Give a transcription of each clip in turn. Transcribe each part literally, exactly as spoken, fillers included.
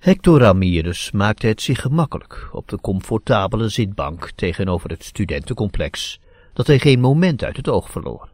Hector Ramirez maakte het zich gemakkelijk op de comfortabele zitbank tegenover het studentencomplex, dat hij geen moment uit het oog verloor.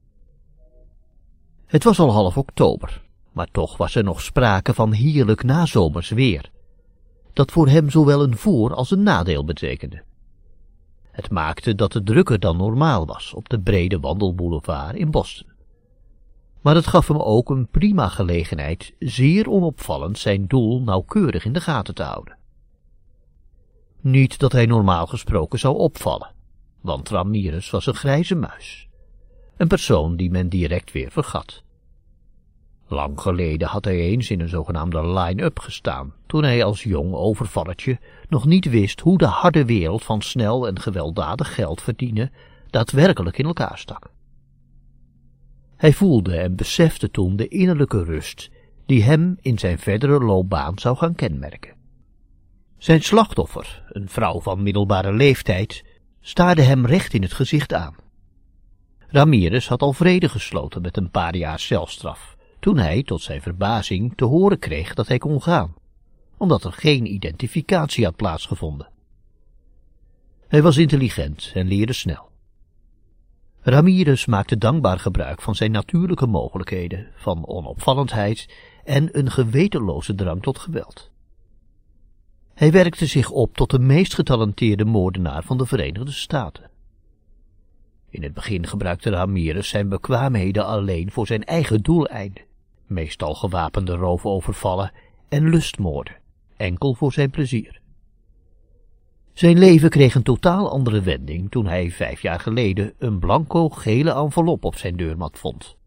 Het was al half oktober, maar toch was er nog sprake van heerlijk nazomers weer, dat voor hem zowel een voor- als een nadeel betekende. Het maakte dat het drukker dan normaal was op de brede wandelboulevard in Boston. Maar het gaf hem ook een prima gelegenheid zeer onopvallend zijn doel nauwkeurig in de gaten te houden. Niet dat hij normaal gesproken zou opvallen, want Ramirez was een grijze muis, een persoon die men direct weer vergat. Lang geleden had hij eens in een zogenaamde line-up gestaan, toen hij als jong overvallertje nog niet wist hoe de harde wereld van snel en gewelddadig geld verdienen daadwerkelijk in elkaar stak. Hij voelde en besefte toen de innerlijke rust die hem in zijn verdere loopbaan zou gaan kenmerken. Zijn slachtoffer, een vrouw van middelbare leeftijd, staarde hem recht in het gezicht aan. Ramirez had al vrede gesloten met een paar jaar celstraf, toen hij tot zijn verbazing te horen kreeg dat hij kon gaan, omdat er geen identificatie had plaatsgevonden. Hij was intelligent en leerde snel. Ramirez maakte dankbaar gebruik van zijn natuurlijke mogelijkheden, van onopvallendheid en een gewetenloze drang tot geweld. Hij werkte zich op tot de meest getalenteerde moordenaar van de Verenigde Staten. In het begin gebruikte Ramirez zijn bekwaamheden alleen voor zijn eigen doeleinden, meestal gewapende roofovervallen en lustmoorden, enkel voor zijn plezier. Zijn leven kreeg een totaal andere wending toen hij vijf jaar geleden een blanco gele envelop op zijn deurmat vond.